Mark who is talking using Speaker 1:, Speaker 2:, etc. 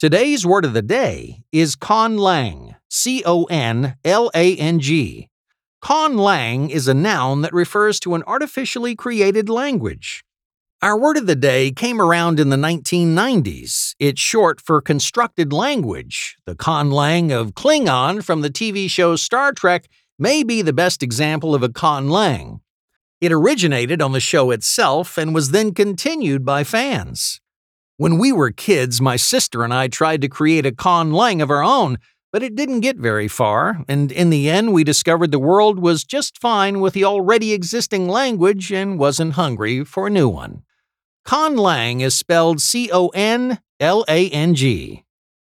Speaker 1: Today's word of the day is conlang, C-O-N-L-A-N-G. Conlang is a noun that refers to an artificially created language. Our word of the day came around in the 1990s. It's short for constructed language. The conlang of Klingon from the TV show Star Trek may be the best example of a conlang. It originated on the show itself and was then continued by fans. When we were kids, my sister and I tried to create a conlang of our own, but it didn't get very far, and in the end we discovered the world was just fine with the already existing language and wasn't hungry for a new one. Conlang is spelled C-O-N-L-A-N-G.